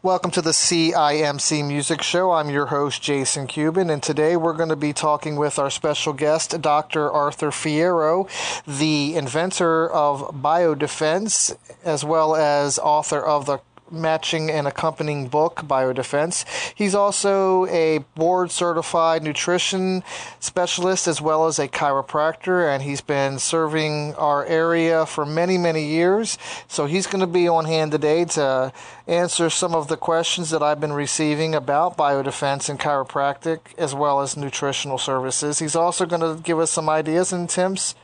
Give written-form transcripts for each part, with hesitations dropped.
Welcome to the CIMC Music Show. I'm your host, Jason Cuban, and today we're going to be talking with our special guest, Dr. Arthur Fierro, the inventor of Biodefense, as well as author of the matching and accompanying book, Biodefense. He's also a board-certified nutrition specialist as well as a chiropractor, and he's been serving our area for many, many years. So he's going to be on hand today to answer some of the questions that I've been receiving about Biodefense and chiropractic as well as nutritional services. He's also going to give us some ideas and tips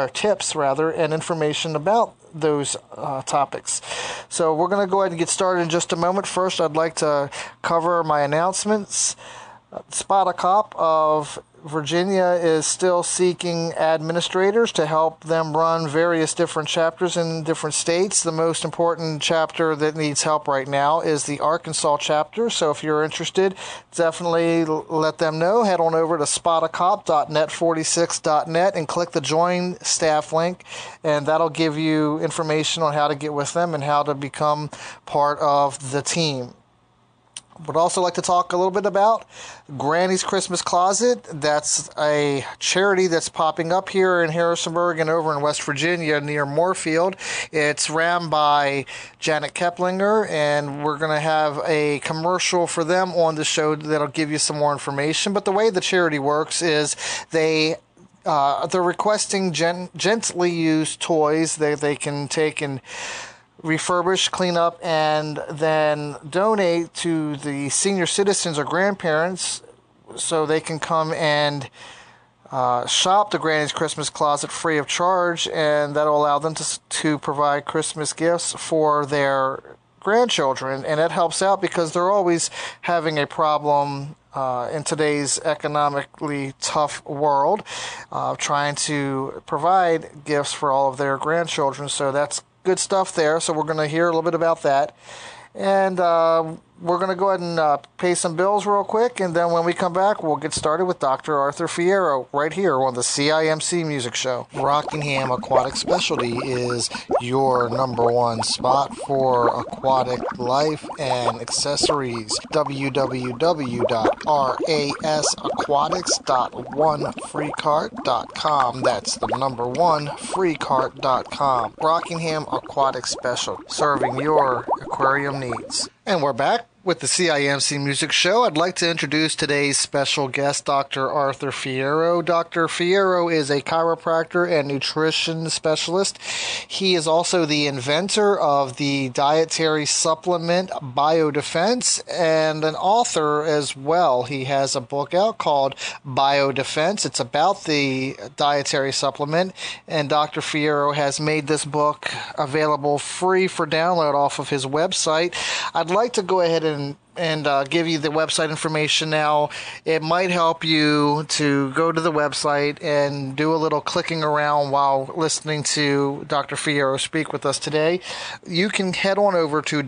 and information about those topics. So we're going to go ahead and get started in just a moment. First, I'd like to cover my announcements. Spada Cop of Virginia is still seeking administrators to help them run various different chapters in different states. The most important chapter that needs help right now is the Arkansas chapter. So if you're interested, definitely let them know. Head on over to spadacop.net46.net and click the Join Staff link, and that'll give you information on how to get with them and how to become part of the team. Would also like to talk a little bit about Granny's Christmas Closet. That's a charity that's popping up here in Harrisonburg and over in West Virginia near Moorfield. It's ran by Janet Keplinger, and we're going to have a commercial for them on the show that'll give you some more information. But the way the charity works is they're requesting gently used toys that they can take and refurbish, clean up, and then donate to the senior citizens or grandparents so they can come and shop the Granny's Christmas Closet free of charge, and that'll allow them to provide Christmas gifts for their grandchildren. And that helps out because they're always having a problem in today's economically tough world, trying to provide gifts for all of their grandchildren. So that's good stuff there. So we're going to hear a little bit about that. And we're going to go ahead and pay some bills real quick. And then when we come back, we'll get started with Dr. Arthur Fierro right here on the CIMC Music Show. Rockingham Aquatic Specialty is your number one spot for aquatic life and accessories. www.rasaquatics.onefreecart.com. That's the number one, freecart.com. Rockingham Aquatic Specialty, serving your aquarium needs. And we're back with the CIMC Music Show. I'd like to introduce today's special guest, Dr. Arthur Fierro. Dr. Fierro is a chiropractor and nutrition specialist. He is also the inventor of the dietary supplement Biodefense and an author as well. He has a book out called Biodefense. It's about the dietary supplement, and Dr. Fierro has made this book available free for download off of his website. I'd like to go ahead and give you the website information now. It might help you to go to the website and do a little clicking around while listening to Dr. Fierro speak with us today. You can head on over to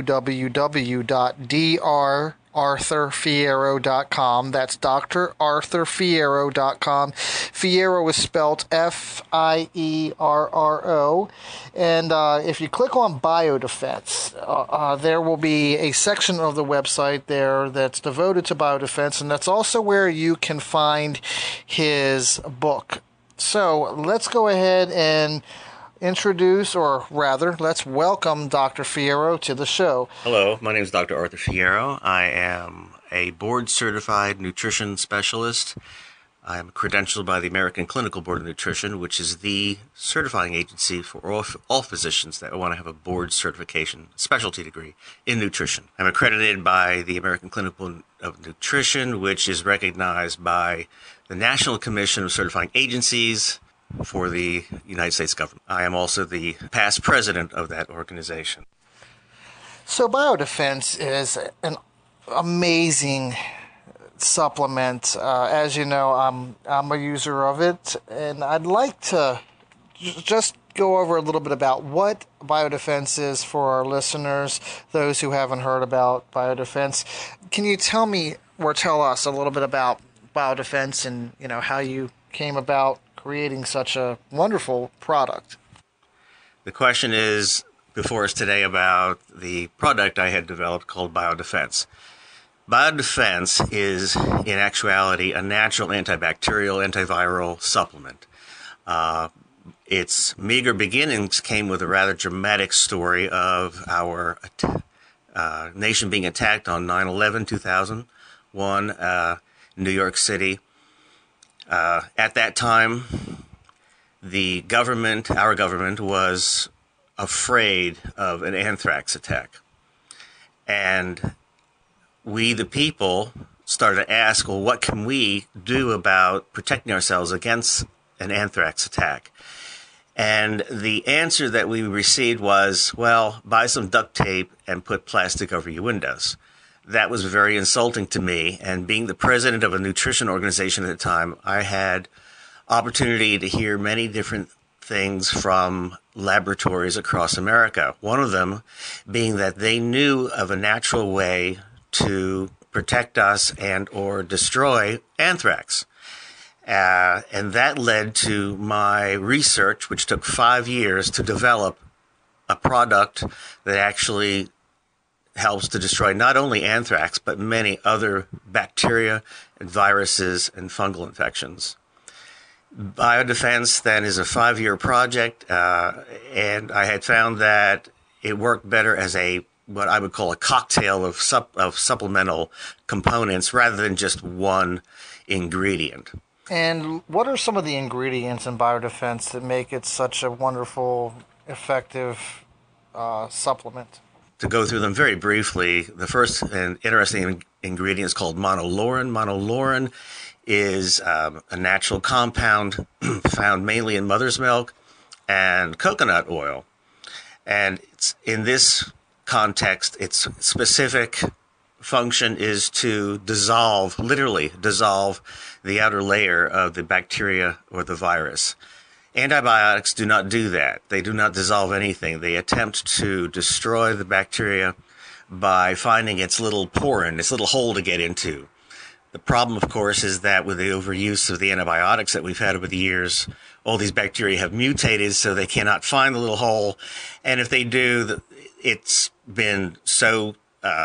www.drarthurfierro.com. That's drarthurfierro.com. Fierro is spelled F-I-E-R-R-O. And if you click on Biodefense, there will be a section of the website there that's devoted to Biodefense, and that's also where you can find his book. So let's go ahead and introduce, or rather, let's welcome Dr. Fierro to the show. Hello, my name is Dr. Arthur Fierro. I am a board-certified nutrition specialist. I am credentialed by the American Clinical Board of Nutrition, which is the certifying agency for all physicians that want to have a board certification specialty degree in nutrition. I'm accredited by the American Clinical Board of Nutrition, which is recognized by the National Commission of Certifying Agencies for the United States government. I am also the past president of that organization. So Biodefense is an amazing supplement. As you know, I'm a user of it, and I'd like to just go over a little bit about what Biodefense is for our listeners, those who haven't heard about Biodefense. Can you tell me or tell us a little bit about Biodefense and, you know, how you came about creating such a wonderful product? The question is, before us today about the product I had developed called BioDefense. BioDefense is, in actuality, a natural antibacterial, antiviral supplement. Its meager beginnings came with a rather dramatic story of our nation being attacked on 9/11, 2001, New York City. At that time, our government, was afraid of an anthrax attack. And we, the people, started to ask, well, what can we do about protecting ourselves against an anthrax attack? And the answer that we received was, well, buy some duct tape and put plastic over your windows. That was very insulting to me. And being the president of a nutrition organization at the time, I had opportunity to hear many different things from laboratories across America. One of them being that they knew of a natural way to protect us and or destroy anthrax. And that led to my research, which took 5 years to develop a product that actually helps to destroy not only anthrax, but many other bacteria and viruses and fungal infections. BioDefense then is a 5-year project, and I had found that it worked better as what I would call a cocktail of supplemental components rather than just one ingredient. And what are some of the ingredients in BioDefense that make it such a wonderful, effective supplement? To go through them very briefly, the first and interesting ingredient is called monolaurin. Monolaurin is a natural compound found mainly in mother's milk and coconut oil. And in this context, its specific function is to literally dissolve the outer layer of the bacteria or the virus. Antibiotics do not do that. They do not dissolve anything. They attempt to destroy the bacteria by finding its little porin, its little hole to get into. The problem, of course, is that with the overuse of the antibiotics that we've had over the years, all these bacteria have mutated, so they cannot find the little hole. And if they do, it's been so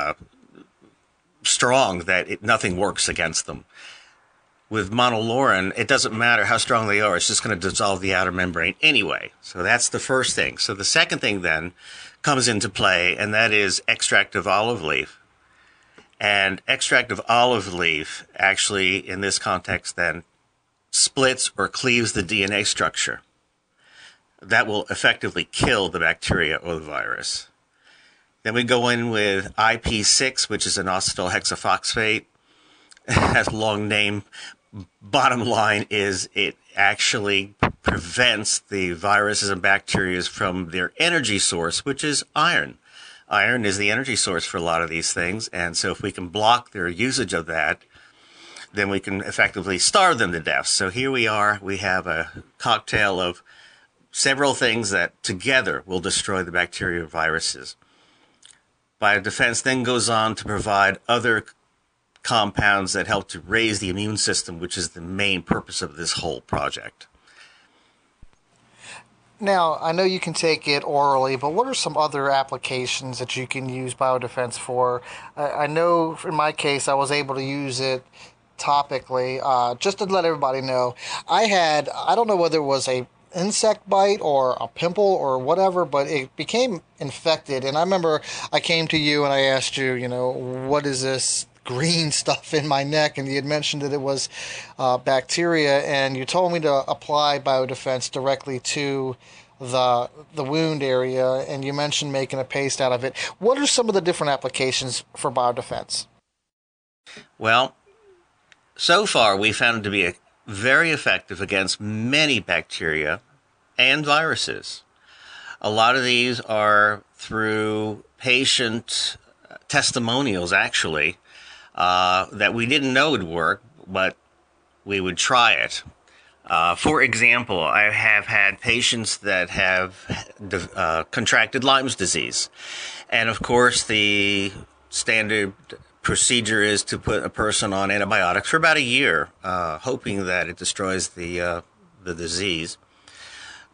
strong that nothing works against them. With monolaurin, it doesn't matter how strong they are. It's just going to dissolve the outer membrane anyway. So that's the first thing. So the second thing then comes into play, and that is extract of olive leaf. And extract of olive leaf actually, in this context, then splits or cleaves the DNA structure. That will effectively kill the bacteria or the virus. Then we go in with IP6, which is an inositol hexaphosphate. It has a long name. Bottom line is it actually prevents the viruses and bacteria from their energy source, which is iron. Iron is the energy source for a lot of these things, and so if we can block their usage of that, then we can effectively starve them to death. So here we are. We have a cocktail of several things that together will destroy the bacteria and viruses. BioDefense then goes on to provide other compounds that help to raise the immune system, which is the main purpose of this whole project. Now, I know you can take it orally, but what are some other applications that you can use BioDefense for? I know in my case, I was able to use it topically. Just to let everybody know, I don't know whether it was a insect bite or a pimple or whatever, but it became infected. And I remember I came to you and I asked you, what is this green stuff in my neck? And you had mentioned that it was bacteria, and you told me to apply BioDefense directly to the wound area, and you mentioned making a paste out of it. What are some of the different applications for BioDefense? Well, so far we found it to be very effective against many bacteria and viruses. A lot of these are through patient testimonials, actually, that we didn't know would work, but we would try it. For example, I have had patients that have contracted Lyme's disease. And of course, the standard procedure is to put a person on antibiotics for about a year, hoping that it destroys the disease.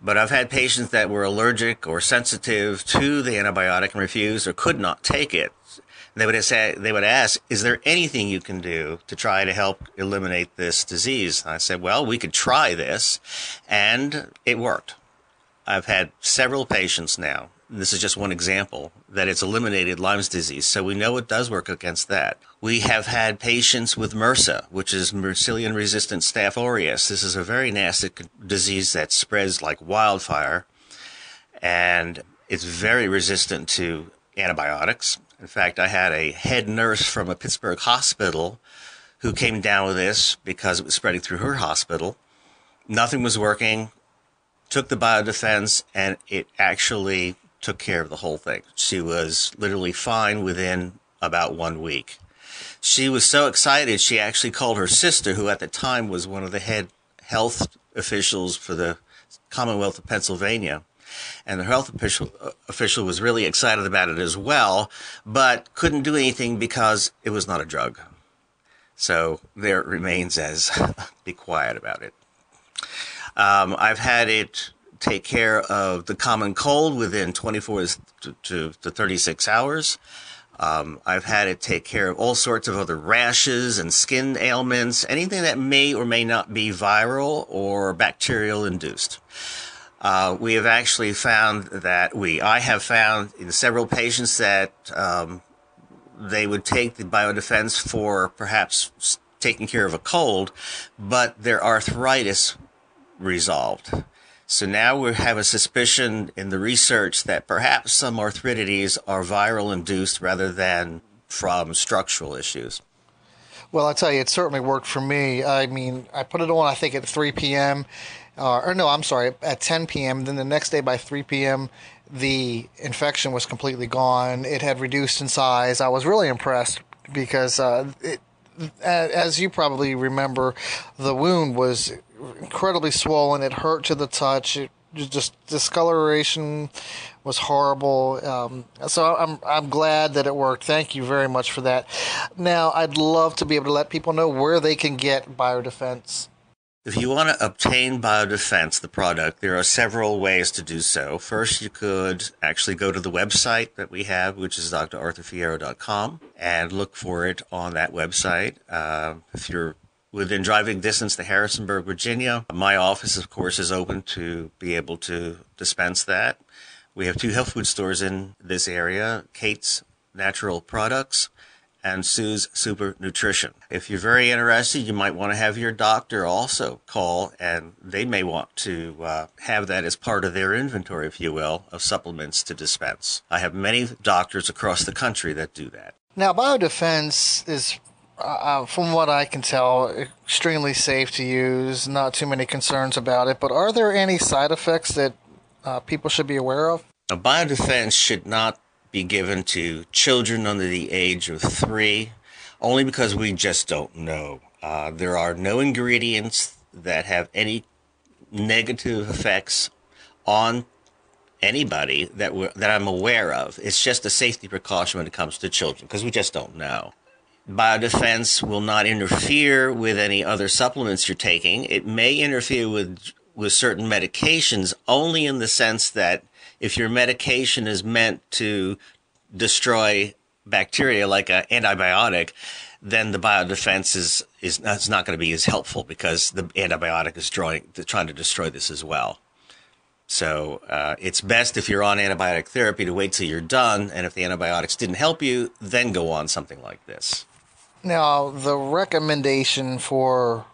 But I've had patients that were allergic or sensitive to the antibiotic and refused or could not take it. They would ask, is there anything you can do to try to help eliminate this disease? And I said, well, we could try this, and it worked. I've had several patients now, and this is just one example, that it's eliminated Lyme's disease, so we know it does work against that. We have had patients with MRSA, which is Mercillian-resistant Staph aureus. This is a very nasty disease that spreads like wildfire, and it's very resistant to antibiotics. In fact, I had a head nurse from a Pittsburgh hospital who came down with this because it was spreading through her hospital. Nothing was working, took the biodefense, and it actually took care of the whole thing. She was literally fine within about 1 week. She was so excited, she actually called her sister, who at the time was one of the head health officials for the Commonwealth of Pennsylvania. And the health official was really excited about it as well, but couldn't do anything because it was not a drug. So there it remains as be quiet about it. I've had it take care of the common cold within 24 to 36 hours. I've had it take care of all sorts of other rashes and skin ailments, anything that may or may not be viral or bacterial induced. We have actually found that I have found in several patients that they would take the biodefense for perhaps taking care of a cold, but their arthritis resolved. So now we have a suspicion in the research that perhaps some arthritides are viral induced rather than from structural issues. Well, I tell you, it certainly worked for me. I mean, I put it on, I think, at 3 p.m. At 10 p.m. Then the next day by 3 p.m., the infection was completely gone. It had reduced in size. I was really impressed because, as you probably remember, the wound was incredibly swollen. It hurt to the touch. It just discoloration was horrible. So I'm glad that it worked. Thank you very much for that. Now, I'd love to be able to let people know where they can get biodefense. If you want to obtain biodefense, the product, there are several ways to do so. First, you could actually go to the website that we have, which is drarthurfierro.com, and look for it on that website. If you're within driving distance to Harrisonburg, Virginia, my office, of course, is open to be able to dispense that. We have 2 health food stores in this area, Kate's Natural Products and Sue's Super Nutrition. If you're very interested, you might want to have your doctor also call, and they may want to have that as part of their inventory, if you will, of supplements to dispense. I have many doctors across the country that do that. Now, biodefense is, from what I can tell, extremely safe to use, not too many concerns about it, but are there any side effects that people should be aware of? A biodefense should not be given to children under the age of 3, only because we just don't know. There are no ingredients that have any negative effects on anybody that I'm aware of. It's just a safety precaution when it comes to children, because we just don't know. Biodefense will not interfere with any other supplements you're taking. It may interfere with certain medications only in the sense that if your medication is meant to destroy bacteria like an antibiotic, then the biodefense is not going to be as helpful because the antibiotic is trying to destroy this as well. So it's best if you're on antibiotic therapy to wait till you're done, and if the antibiotics didn't help you, then go on something like this. Now, the recommendation for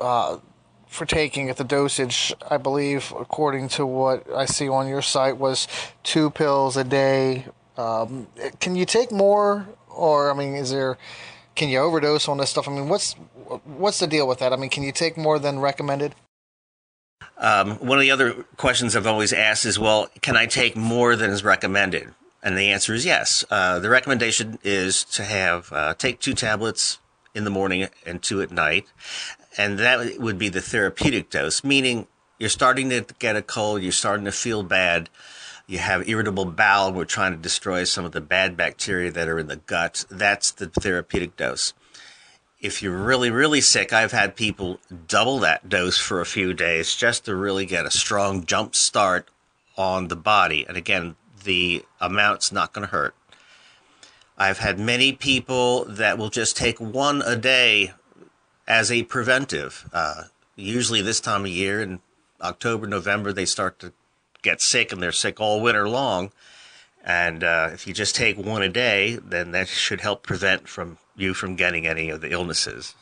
taking at the dosage, I believe, according to what I see on your site, was 2 pills a day. Can you take more, or can you overdose on this stuff? I mean, what's the deal with that? I mean, can you take more than recommended? One of the other questions I've always asked is, well, can I take more than is recommended? And the answer is yes. The recommendation is to take 2 tablets in the morning and 2 at night. And that would be the therapeutic dose, meaning you're starting to get a cold, you're starting to feel bad, you have irritable bowel, we're trying to destroy some of the bad bacteria that are in the gut. That's the therapeutic dose. if you're really, really sick, I've had people double that dose for a few days just to really get a strong jump start on the body. And again, the amount's not going to hurt. I've had many people that will just take one a day as a preventive. Usually this time of year in October, November, they start to get sick, and they're sick all winter long. And if you just take one a day, then that should help prevent you from getting any of the illnesses.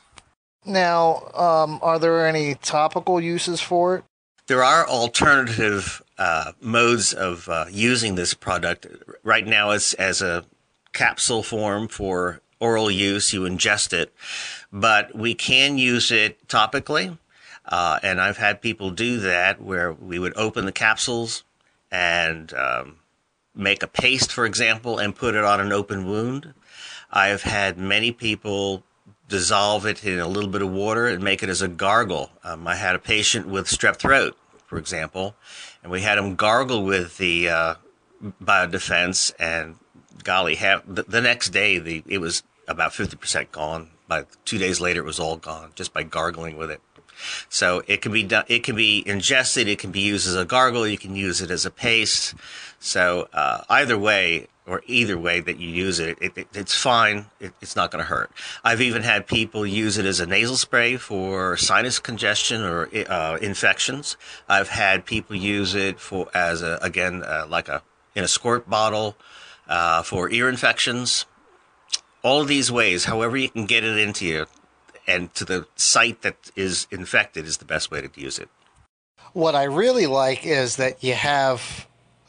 Now, are there any topical uses for it? There are alternative modes of using this product. Right now, it's as a capsule form for oral use. You ingest it, but we can use it topically. And I've had people do that where we would open the capsules and make a paste, for example, and put it on an open wound. I've had many people dissolve it in a little bit of water and make it as a gargle. I had a patient with strep throat, for example, and we had him gargle with the Biodefense, and golly, the next day it was about 50% gone. By 2 days later, it was all gone just by gargling with it. So it can be done. It can be ingested. It can be used as a gargle. You can use it as a paste. So either way that you use it, it's fine. It's not going to hurt. I've even had people use it as a nasal spray for sinus congestion or infections. I've had people use it as in a squirt bottle for ear infections. All of these ways, however you can get it into you and to the site that is infected, is the best way to use it. What I really like is that you have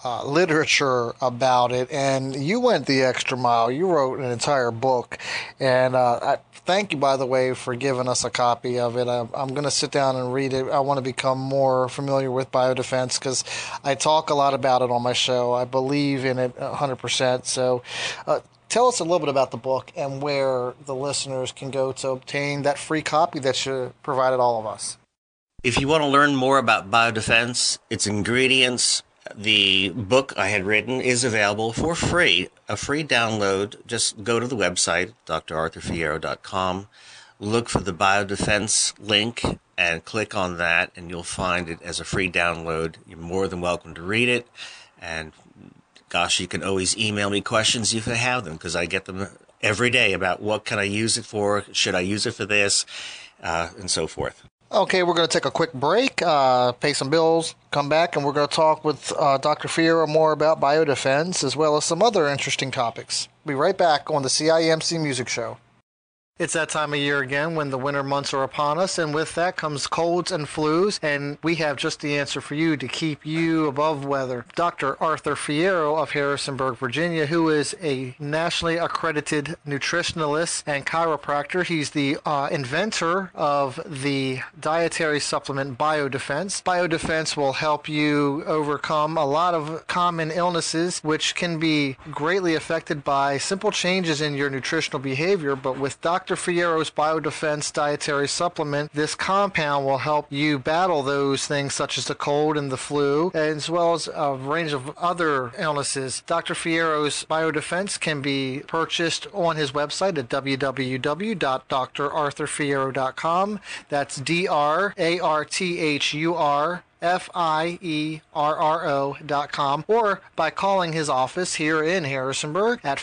literature about it, and you went the extra mile. You wrote an entire book, and I thank you, by the way, for giving us a copy of it. I'm going to sit down and read it. I want to become more familiar with Biodefense because I talk a lot about it on my show. I believe in it 100%. So tell us a little bit about the book and where the listeners can go to obtain that free copy that you provided all of us. If you want to learn more about Biodefense, its ingredients, the book I had written is available for free, a free download. Just go to the website, drarthurfierro.com, look for the Biodefense link, and click on that, and you'll find it as a free download. You're more than welcome to read it, and gosh, you can always email me questions if you have them, because I get them every day about what can I use it for, should I use it for this, and so forth. Okay, we're going to take a quick break, pay some bills, come back, and we're going to talk with Dr. Fierro more about Biodefense as well as some other interesting topics. Be right back on the CIMC Music Show. It's that time of year again when the winter months are upon us, and with that comes colds and flus, and we have just the answer for you to keep you above weather. Dr. Arthur Fierro of Harrisonburg, Virginia, who is a nationally accredited nutritionalist and chiropractor. He's the inventor of the dietary supplement Biodefense. Biodefense will help you overcome a lot of common illnesses which can be greatly affected by simple changes in your nutritional behavior, but with Dr. Fierro's Biodefense dietary supplement, this compound will help you battle those things such as the cold and the flu, as well as a range of other illnesses. Dr. Fierro's Biodefense can be purchased on his website at www.drarthurfierro.com. That's DRARTHUR.com, or by calling his office here in Harrisonburg at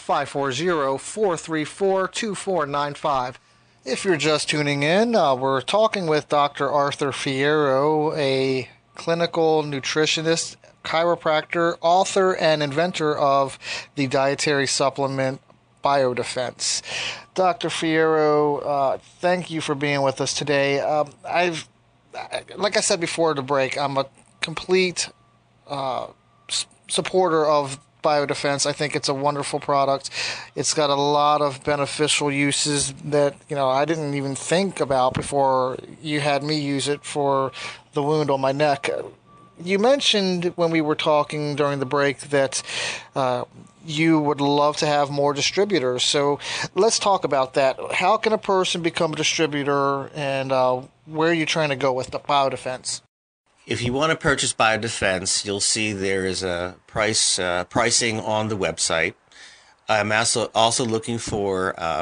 540-434-2495. If you're just tuning in, we're talking with Dr. Arthur Fierro, a clinical nutritionist, chiropractor, author, and inventor of the dietary supplement Biodefense. Dr. Fierro, thank you for being with us today. Like I said before the break, I'm a complete supporter of Biodefense. I think it's a wonderful product. It's got a lot of beneficial uses that I didn't even think about before you had me use it for the wound on my neck. You mentioned when we were talking during the break that you would love to have more distributors. So let's talk about that. How can a person become a distributor, and where are you trying to go with the Biodefense? If you want to purchase Biodefense, you'll see there is a pricing on the website. I'm also looking for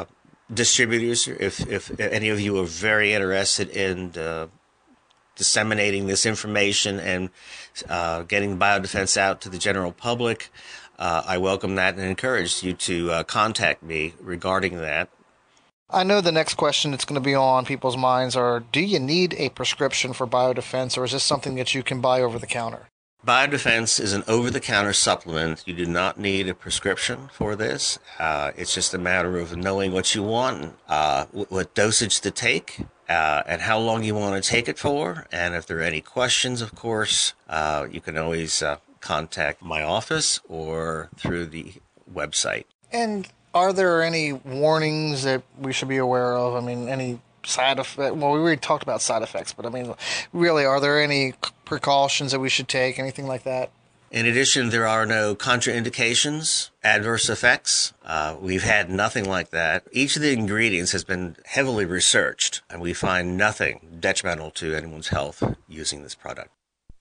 distributors, if any of you are very interested in disseminating this information and getting biodefense out to the general public, I welcome that and encourage you to contact me regarding that. I know the next question that's going to be on people's minds are, do you need a prescription for biodefense, or is this something that you can buy over the counter? Biodefense is an over-the-counter supplement. You do not need a prescription for this. It's just a matter of knowing what you want, what dosage to take, and how long you want to take it for. And if there are any questions, of course, you can always contact my office or through the website. And are there any warnings that we should be aware of? I mean, any side effects? Well, we already talked about side effects, but I mean, really, are there any precautions that we should take, anything like that? In addition, there are no contraindications, adverse effects. We've had nothing like that. Each of the ingredients has been heavily researched, and we find nothing detrimental to anyone's health using this product.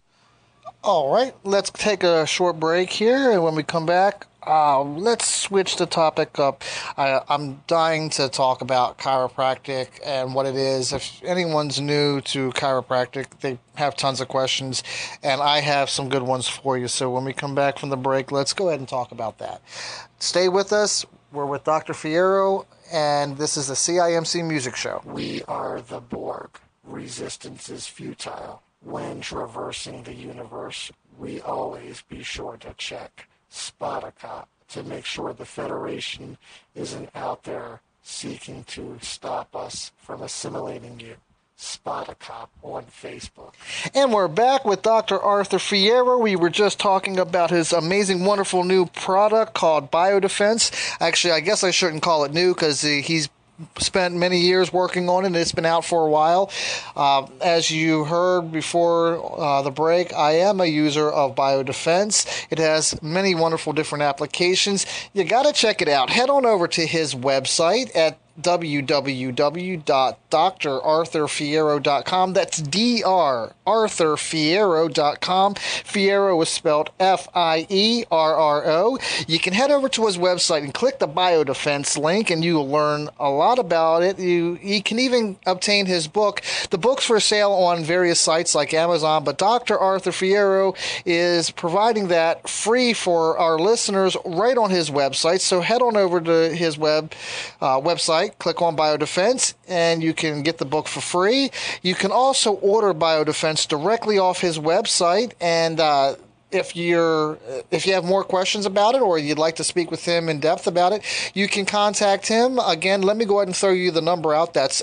All right, let's take a short break here, and when we come back, let's switch the topic up. I'm dying to talk about chiropractic and what it is. If anyone's new to chiropractic, they have tons of questions, and I have some good ones for you. So when we come back from the break, let's go ahead and talk about that. Stay with us. We're with Dr. Fierro, and this is the CIMC Music Show. We are the Borg. Resistance is futile. When traversing the universe, we always be sure to check Spoticop to make sure the Federation isn't out there seeking to stop us from assimilating you. Spoticop on Facebook. And we're back with Dr. Arthur Fierro. We were just talking about his amazing, wonderful new product called Biodefense. Actually, I guess I shouldn't call it new because he's spent many years working on it, and it's been out for a while. As you heard before the break, I am a user of Biodefense. It has many wonderful different applications. You got to check it out. Head on over to his website at www.drarthurfierro.com. That's drarthurfierro.com. Fierro is spelled F-I-E-R-R-O. You can head over to his website and click the Biodefense link, and you'll learn a lot about it. You can even obtain his book. The book's for sale on various sites like Amazon, but Dr. Arthur Fierro is providing that free for our listeners right on his website. So head on over to his website. Click on Biodefense, and you can get the book for free. You can also order Biodefense directly off his website, and if you have more questions about it or you'd like to speak with him in depth about it, you can contact him. Again, let me go ahead and throw you the number out. That's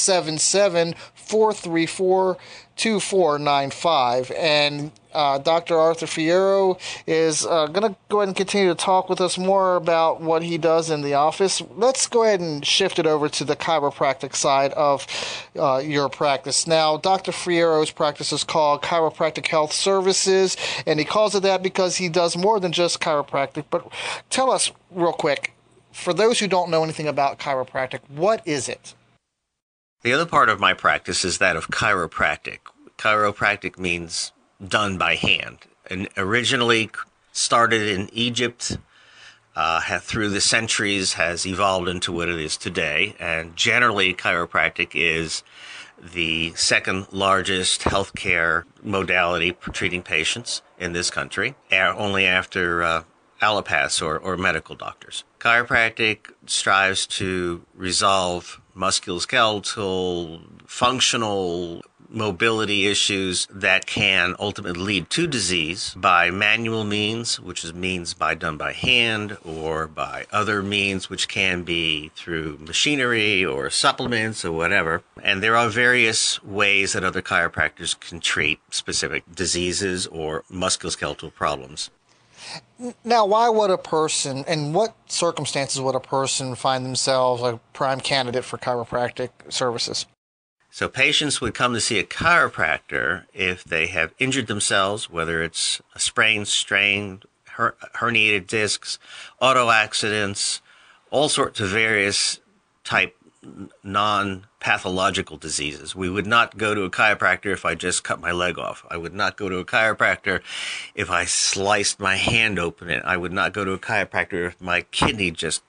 877-434-2495. And Dr. Arthur Fierro is going to go ahead and continue to talk with us more about what he does in the office. Let's go ahead and shift it over to the chiropractic side of your practice. Now, Dr. Fierro's practice is called Chiropractic Health Services, and he calls it that because he does more than just chiropractic. But tell us real quick, for those who don't know anything about chiropractic, what is it? The other part of my practice is that of chiropractic. Chiropractic means done by hand, and originally started in Egypt, through the centuries has evolved into what it is today. And generally, chiropractic is the second largest healthcare modality for treating patients in this country, only after allopaths or medical doctors. Chiropractic strives to resolve musculoskeletal, functional mobility issues that can ultimately lead to disease by manual means, which is means done by hand, or by other means, which can be through machinery or supplements or whatever. And there are various ways that other chiropractors can treat specific diseases or musculoskeletal problems. Now, why would a person, in what circumstances would a person find themselves a prime candidate for chiropractic services? So patients would come to see a chiropractor if they have injured themselves, whether it's a sprain, strain, herniated discs, auto accidents, all sorts of various type non-pathological diseases. We would not go to a chiropractor if I just cut my leg off. I would not go to a chiropractor if I sliced my hand open. I would not go to a chiropractor if my kidney just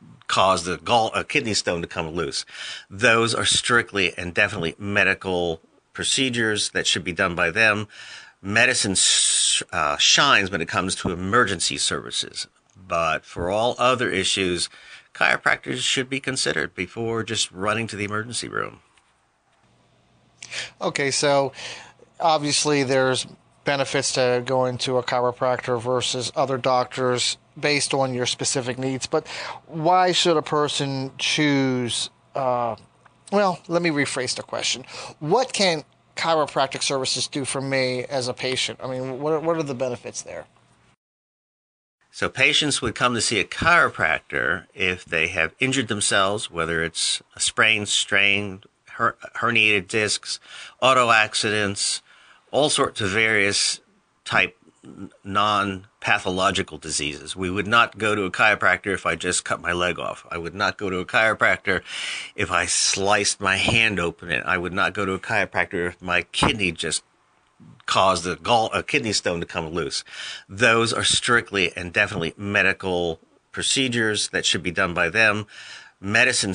caused a kidney stone to come loose. Those are strictly and definitely medical procedures that should be done by them. Medicine shines when it comes to emergency services, but for all other issues, chiropractors should be considered before just running to the emergency room. Okay, so obviously there's benefits to going to a chiropractor versus other doctors based on your specific needs, but why should a person choose, well, let me rephrase the question. What can chiropractic services do for me as a patient? I mean, what are the benefits there? So patients would come to see a chiropractor if they have injured themselves, whether it's a sprain, strain, herniated discs, auto accidents, all sorts of various type non-pathological diseases. We would not go to a chiropractor if I just cut my leg off. I would not go to a chiropractor if I sliced my hand open. I would not go to a chiropractor if my kidney just caused a kidney stone to come loose. Those are strictly and definitely medical procedures that should be done by them. Medicine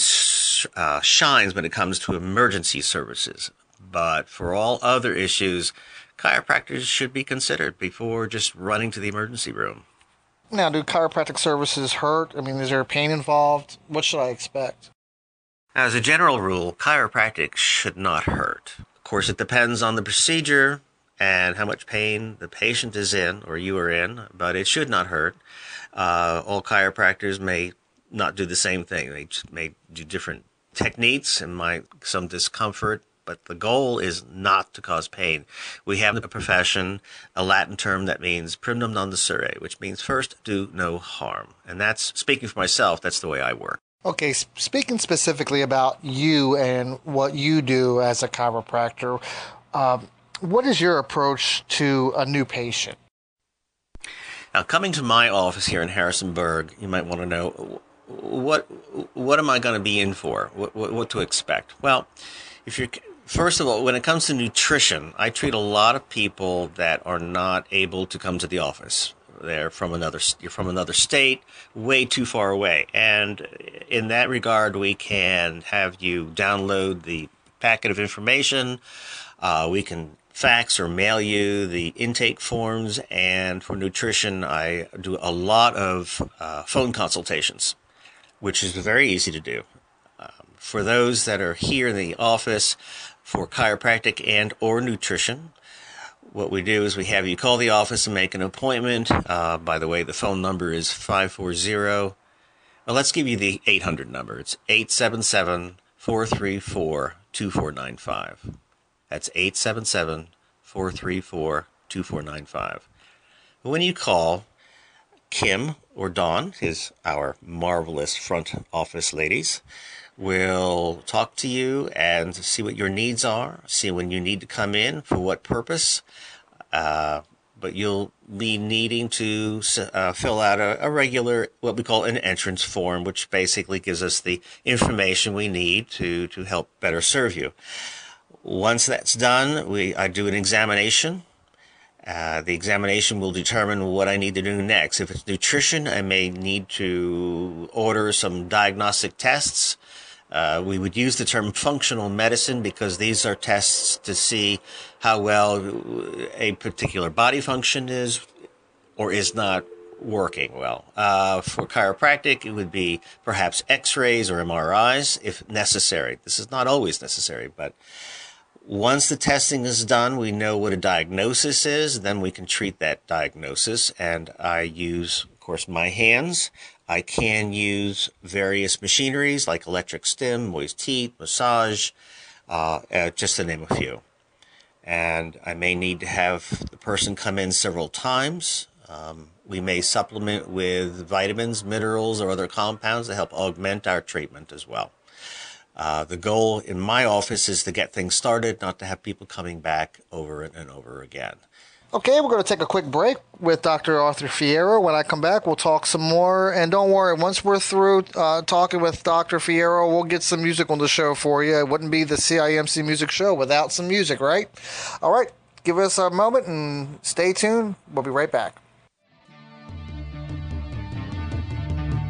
shines when it comes to emergency services, but for all other issues, chiropractors should be considered before just running to the emergency room. Now, do chiropractic services hurt? I mean, is there pain involved? What should I expect? As a general rule, chiropractic should not hurt. Of course, it depends on the procedure and how much pain the patient is in or you are in, but it should not hurt. All chiropractors may not do the same thing. They may do different techniques and some discomfort, but the goal is not to cause pain. We have a profession, a Latin term that means primum non nocere, which means first do no harm. And that's, speaking for myself, that's the way I work. Okay, speaking specifically about you and what you do as a chiropractor, what is your approach to a new patient? Now, coming to my office here in Harrisonburg, you might want to know, what am I going to be in for? What to expect? Well, first of all, when it comes to nutrition, I treat a lot of people that are not able to come to the office. You're from another state, way too far away. And in that regard, we can have you download the packet of information. We can fax or mail you the intake forms. And for nutrition, I do a lot of phone consultations, which is very easy to do. For those that are here in the office for chiropractic and or nutrition, what we do is we have you call the office and make an appointment. By the way, the phone number is 540. Well, let's give you the 800 number. It's 877-434-2495. That's 877-434-2495. When you call, Kim or Dawn, our marvelous front office ladies, will talk to you and see what your needs are, see when you need to come in, for what purpose. But you'll be needing to fill out a regular, what we call an entrance form, which basically gives us the information we need to help better serve you. Once that's done, I do an examination. The examination will determine what I need to do next. If it's nutrition, I may need to order some diagnostic tests. We would use the term functional medicine because these are tests to see how well a particular body function is or is not working well. For chiropractic, it would be perhaps x-rays or MRIs if necessary. This is not always necessary, but once the testing is done, we know what a diagnosis is, then we can treat that diagnosis. And I use, of course, my hands. I can use various machineries like electric stim, moist heat, massage, just to name a few. And I may need to have the person come in several times. We may supplement with vitamins, minerals, or other compounds to help augment our treatment as well. The goal in my office is to get things started, not to have people coming back over and over again. Okay, we're going to take a quick break with Dr. Arthur Fierro. When I come back, we'll talk some more. And don't worry, once we're through talking with Dr. Fierro, we'll get some music on the show for you. It wouldn't be the CIMC Music Show without some music, right? All right, give us a moment and stay tuned. We'll be right back.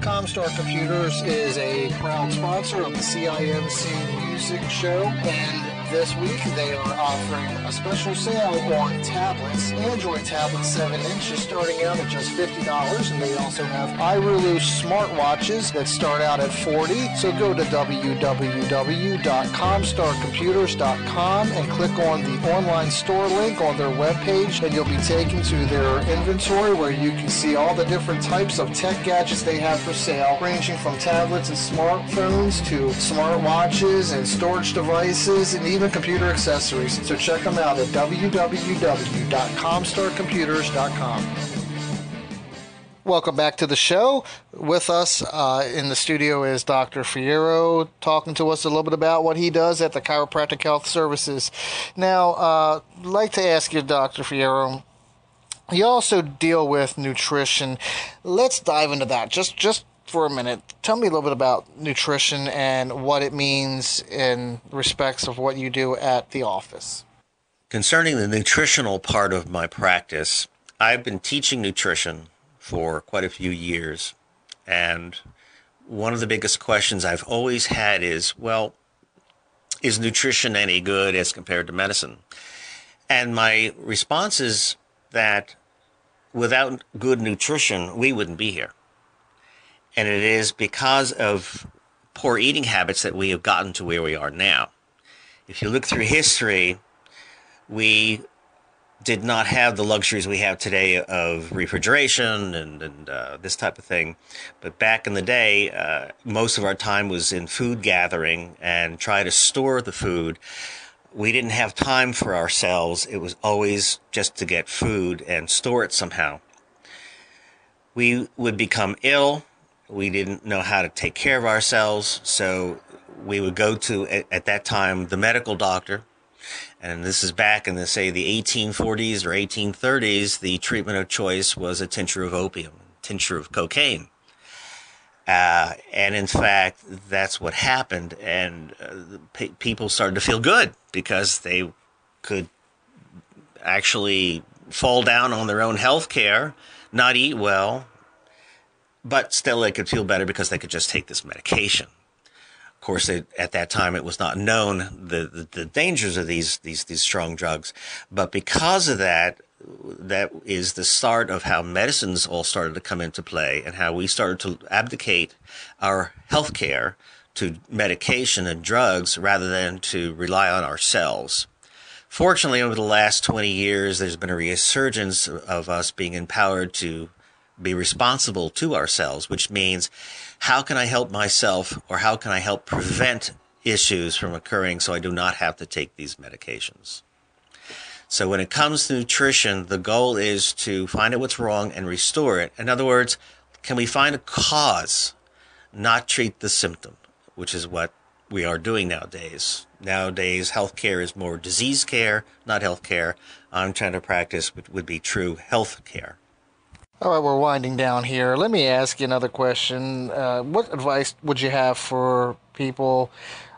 Comstar Computers is a proud sponsor of the CIMC Music Show, and this week they are offering a special sale on tablets. Android tablets 7 inches starting out at just $50, and they also have iRulu smartwatches that start out at $40. So go to www.comstarcomputers.com and click on the online store link on their webpage, and you'll be taken to their inventory where you can see all the different types of tech gadgets they have for sale, ranging from tablets and smartphones to smartwatches and storage devices and even computer accessories. So check them out at www.comstarcomputers.com. Welcome back to the show. With us in the studio is Dr. Fierro, talking to us a little bit about what he does at the Chiropractic Health Services. Now, I'd like to ask you, Dr. Fierro, you also deal with nutrition. Let's dive into that just for a minute. Tell me a little bit about nutrition and what it means in respects of what you do at the office. Concerning the nutritional part of my practice, I've been teaching nutrition for quite a few years, and one of the biggest questions I've always had is, well, is nutrition any good as compared to medicine? And my response is that without good nutrition, we wouldn't be here. And it is because of poor eating habits that we have gotten to where we are now. If you look through history, we did not have the luxuries we have today of refrigeration and this type of thing. But back in the day, most of our time was in food gathering and try to store the food. We didn't have time for ourselves. It was always just to get food and store it somehow. We would become ill. We didn't know how to take care of ourselves, so we would go to, at that time, the medical doctor. And this is back in, say, the 1840s or 1830s. The treatment of choice was a tincture of opium, tincture of cocaine. And in fact, that's what happened. And people started to feel good because they could actually fall down on their own health care, not eat well, but still they could feel better because they could just take this medication. Of course, at that time, it was not known the dangers of these strong drugs. But because of that, that is the start of how medicines all started to come into play and how we started to abdicate our health care to medication and drugs rather than to rely on ourselves. Fortunately, over the last 20 years, there's been a resurgence of us being empowered to be responsible to ourselves, which means how can I help myself or how can I help prevent issues from occurring so I do not have to take these medications. So when it comes to nutrition, the goal is to find out what's wrong and restore it. In other words, can we find a cause, not treat the symptom, which is what we are doing nowadays. Nowadays, healthcare is more disease care, not healthcare. I'm trying to practice what would be true health care. All right, we're winding down here. Let me ask you another question. What advice would you have for people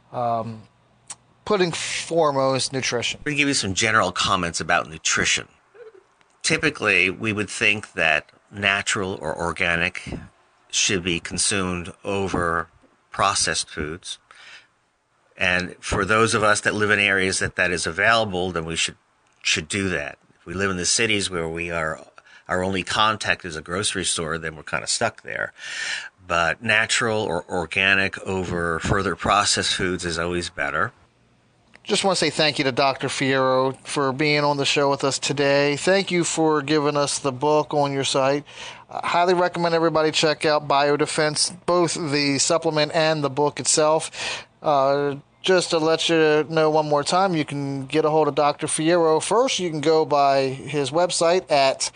putting foremost nutrition? I'm going to give you some general comments about nutrition. Typically, we would think that natural or organic should be consumed over processed foods. And for those of us that live in areas that is available, then we should do that. If we live in the cities where our only contact is a grocery store, then we're kind of stuck there. But natural or organic over further processed foods is always better. Just want to say thank you to Dr. Fierro for being on the show with us today. Thank you for giving us the book on your site. I highly recommend everybody check out Biodefense, both the supplement and the book itself. Just to let you know one more time, you can get a hold of Dr. Fierro. First, you can go by his website at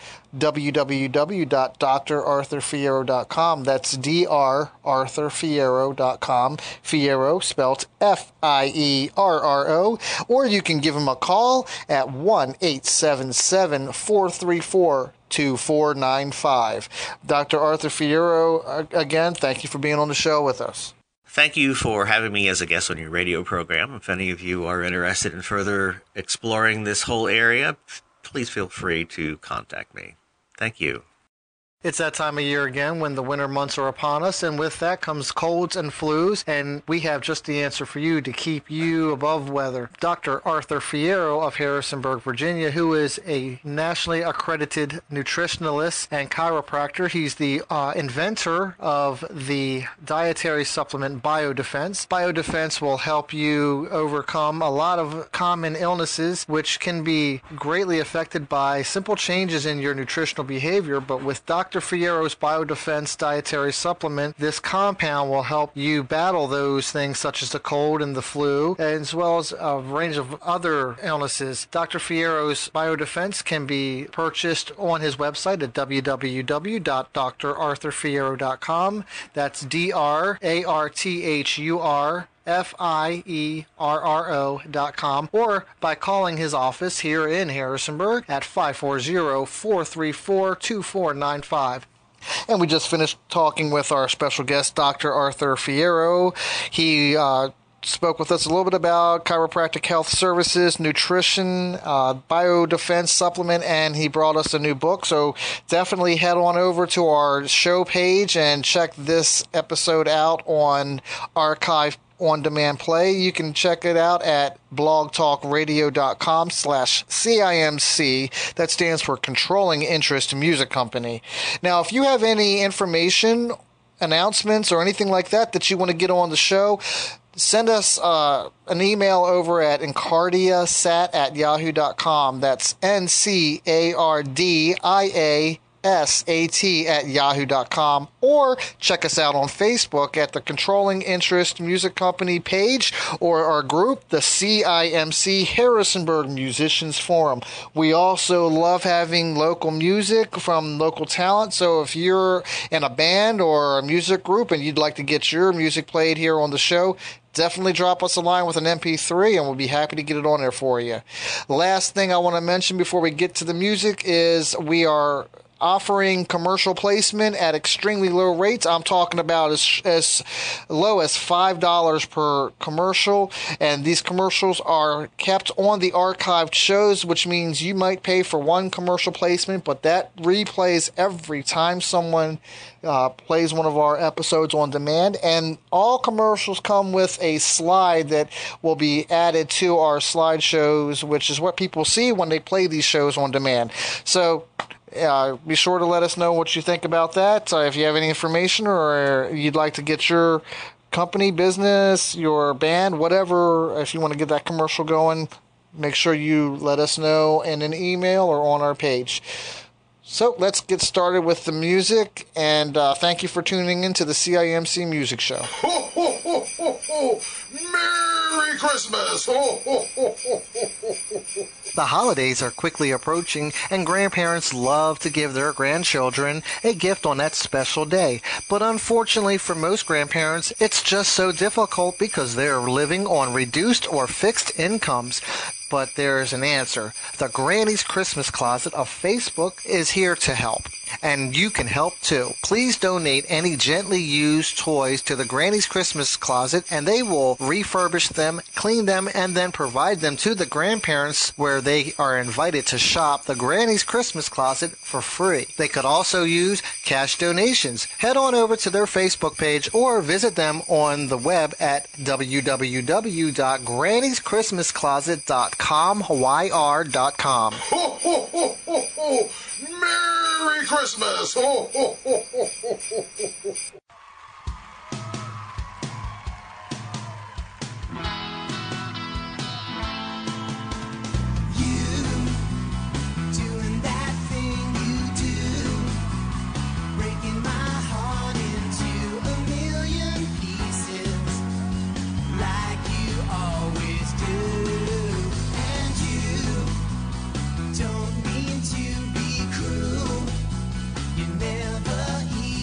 www.drarthurfierro.com. That's drarthurfierro.com. Fierro spelled F-I-E-R-R-O. Or you can give him a call at 1-877-434-2495. Dr. Arthur Fierro, again, thank you for being on the show with us. Thank you for having me as a guest on your radio program. If any of you are interested in further exploring this whole area, please feel free to contact me. Thank you. It's that time of year again when the winter months are upon us, and with that comes colds and flus, and we have just the answer for you to keep you above weather. Dr. Arthur Fierro of Harrisonburg, Virginia, who is a nationally accredited nutritionalist and chiropractor. He's the inventor of the dietary supplement Biodefense. Biodefense will help you overcome a lot of common illnesses which can be greatly affected by simple changes in your nutritional behavior, but with Dr. Fierro's Biodefense dietary supplement, this compound will help you battle those things such as the cold and the flu, as well as a range of other illnesses. Dr. Fierro's Biodefense can be purchased on his website at www.drarthurfierro.com. That's DRARTHUR.FIERRO.com, or by calling his office here in Harrisonburg at 540-434-2495. And we just finished talking with our special guest, Dr. Arthur Fierro. He spoke with us a little bit about chiropractic health services, nutrition, biodefense supplement, and he brought us a new book. So definitely head on over to our show page and check this episode out on Archive On Demand Play. You can check it out at blogtalkradio.com/CIMC. That stands for Controlling Interest Music Company. Now, if you have any information, announcements, or anything like that you want to get on the show, send us an email over at encardiasat@yahoo.com. That's NCARDIASAT@yahoo.com, or check us out on Facebook at the Controlling Interest Music Company page, or our group, the CIMC Harrisonburg Musicians Forum. We also love having local music from local talent, so if you're in a band or a music group and you'd like to get your music played here on the show, definitely drop us a line with an MP3 and we'll be happy to get it on there for you. Last thing I want to mention before we get to the music is we are offering commercial placement at extremely low rates. I'm talking about as low as $5 per commercial, and these commercials are kept on the archived shows, which means you might pay for one commercial placement, but that replays every time someone plays one of our episodes on demand. And all commercials come with a slide that will be added to our slideshows, which is what people see when they play these shows on demand. So be sure to let us know what you think about that. If you have any information or you'd like to get your company, business, your band, whatever, if you want to get that commercial going, make sure you let us know in an email or on our page. So let's get started with the music, and thank you for tuning in to the CIMC Music Show. Ho, ho, ho, ho, ho. Merry Christmas! Ho, ho, ho, ho, ho, ho, ho. The holidays are quickly approaching, and grandparents love to give their grandchildren a gift on that special day. But unfortunately for most grandparents, it's just so difficult because they're living on reduced or fixed incomes. But there's an answer. The Granny's Christmas Closet of Facebook is here to help. And you can help too. Please donate any gently used toys to the Granny's Christmas Closet, and they will refurbish them, clean them, and then provide them to the grandparents where they are invited to shop the Granny's Christmas Closet for free. They could also use cash donations. Head on over to their Facebook page or visit them on the web at www.grannyschristmascloset.com, YR.com. Ho, ho, ho, ho, ho. Merry Christmas! Ho, ho, ho, ho, ho, ho, ho. Don't mean to be cruel. You never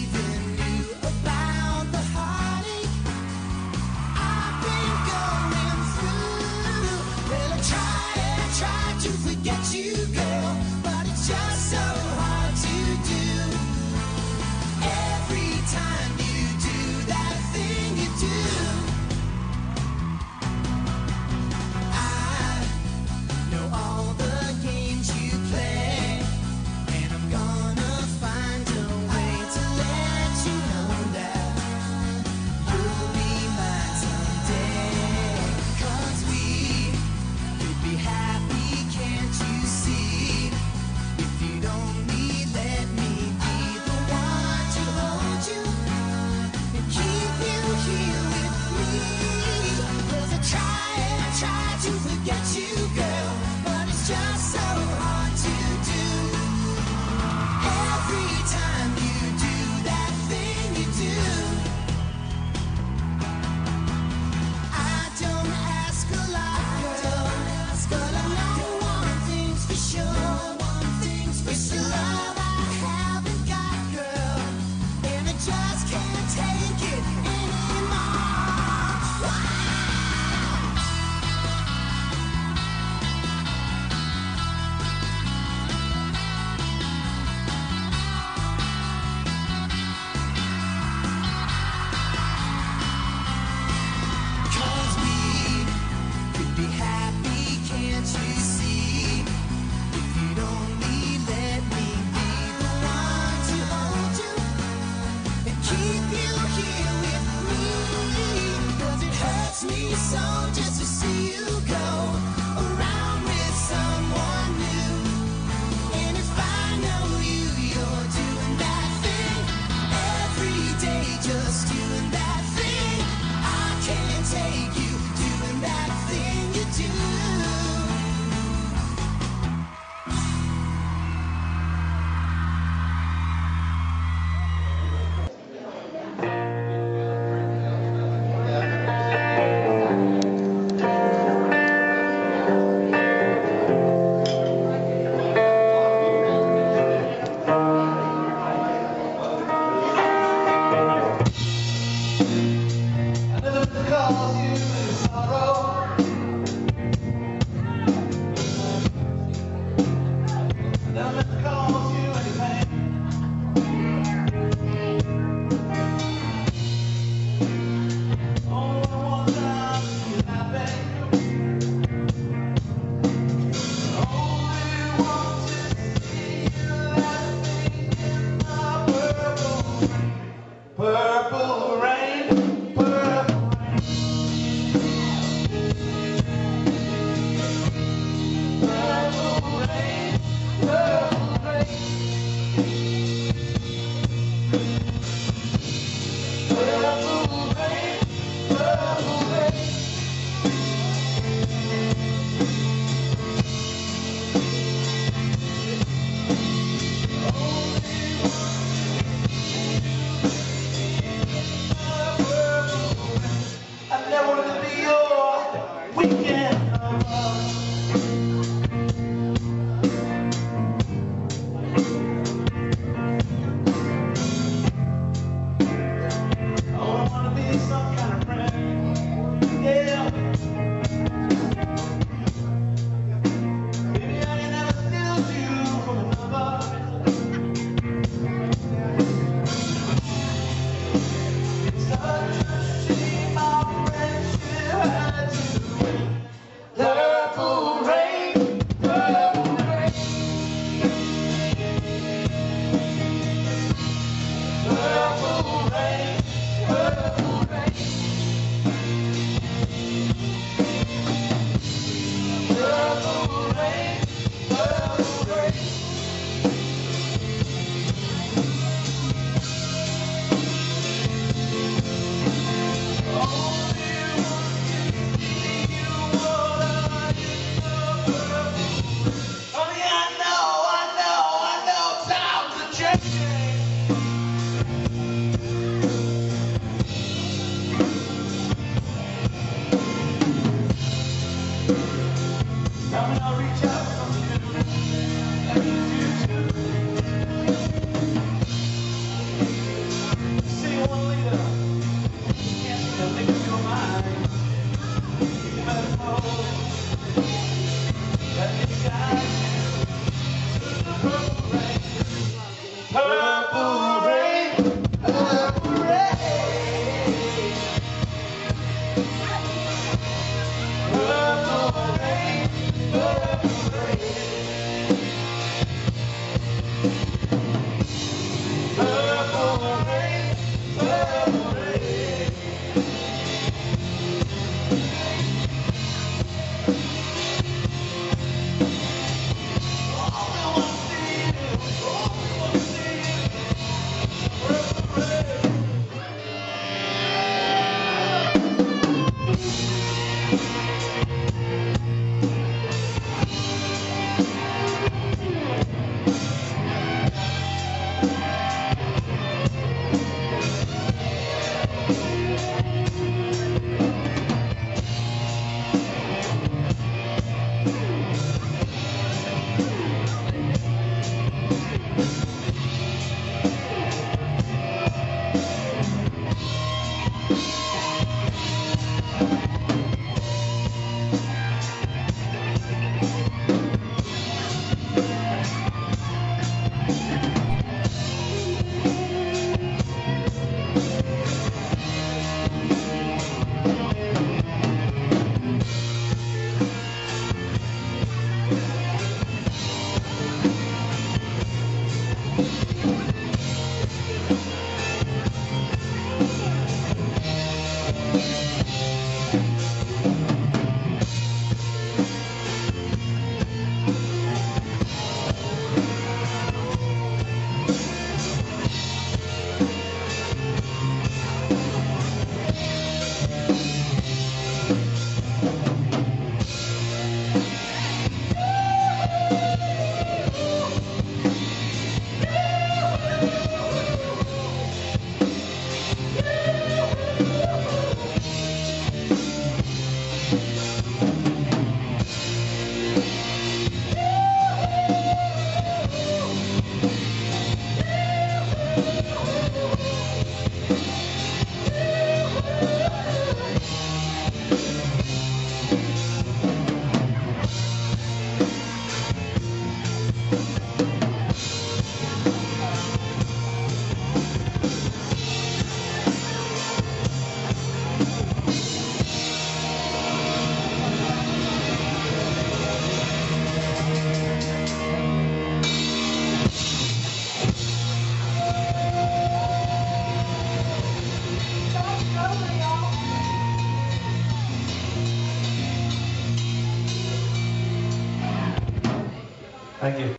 Thank you.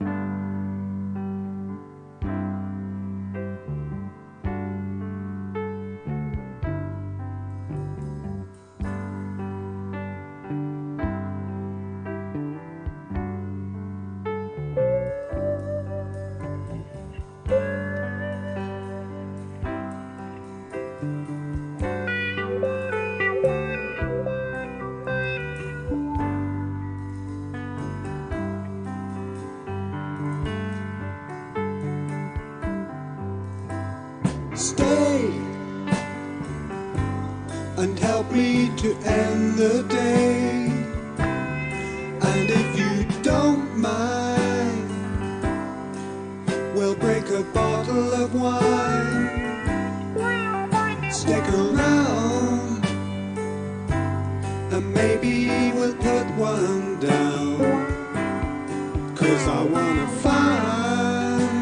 Stay and help me to end the day. And if you don't mind, we'll break a bottle of wine. Stick around and maybe we'll put one down. 'Cause I wanna find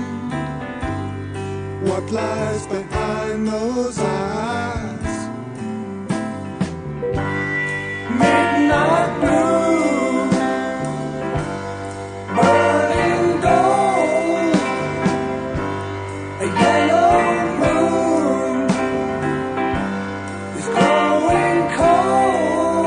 what lies behind those eyes. Midnight blue, burning gold, a yellow moon is growing cold.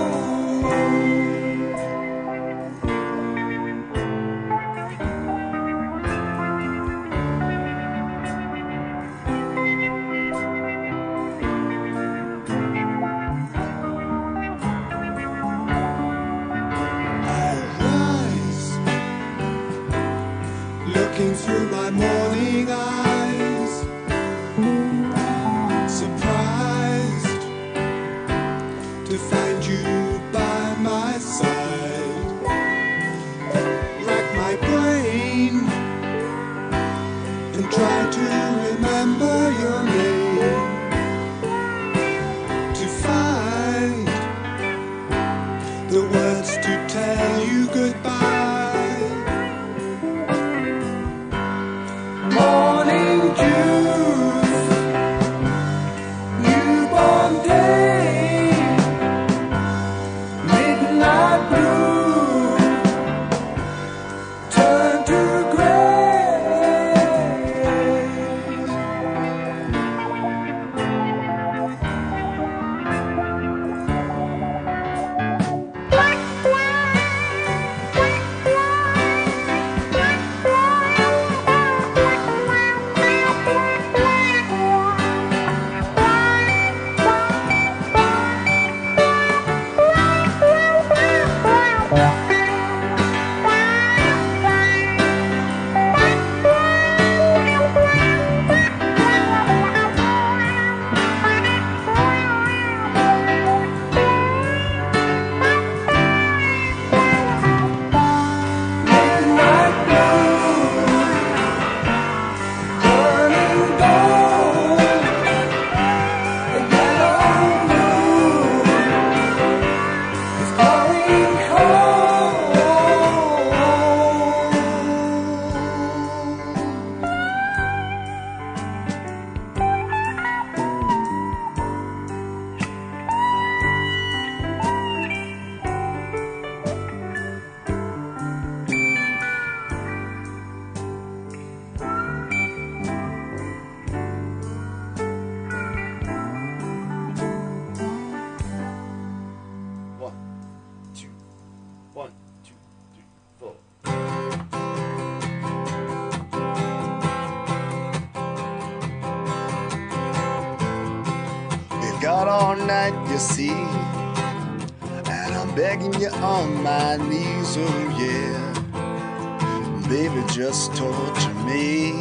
Looking through my morning eyes, surprised to find you by my side. Rack my brain and try to remember your name, to find the words to tell you goodbye. Morning dew, newborn day, midnight blue, turn to gray. Got all night, you see, and I'm begging you on my knees, oh yeah. Baby, just torture me.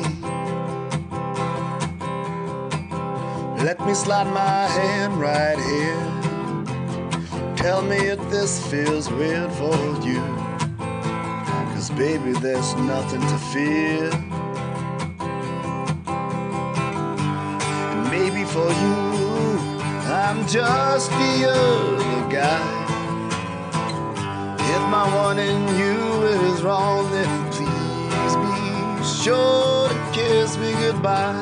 Let me slide my hand right here. Tell me if this feels weird for you. 'Cause baby, there's nothing to fear. And maybe for you, I'm just the other guy. If my wanting you is wrong, then please be sure to kiss me goodbye.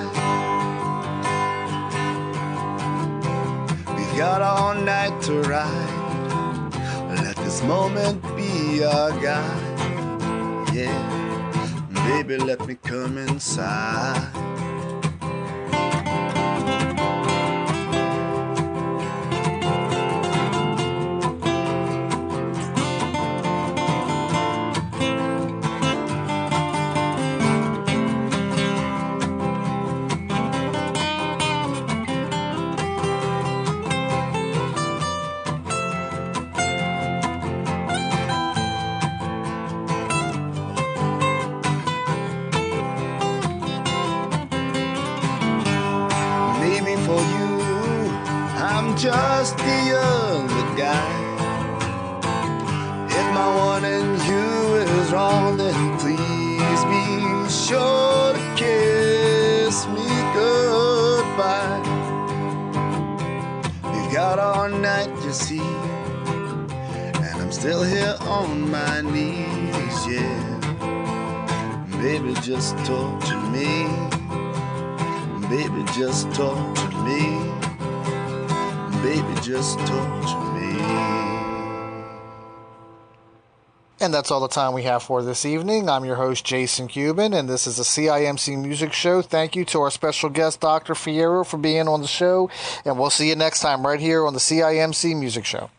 We got all night to ride. Let this moment be our guide. head. Baby, let me come inside. Just the other guy. If my wanting you is wrong, then please be sure to kiss me goodbye. We've got all night, you see, and I'm still here on my knees, yeah. Baby, just talk to me. Baby, just talk to me. Baby, just talk to me. And that's all the time we have for this evening. I'm your host, Jason Cuban, and this is the CIMC Music Show. Thank you to our special guest, Dr. Fierro, for being on the show, and we'll see you next time right here on the CIMC Music Show.